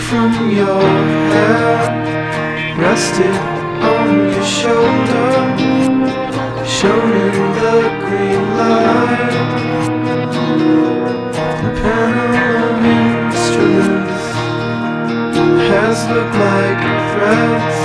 from your hair rested on your shoulder, shone in the green light. The panel of instruments has looked like threads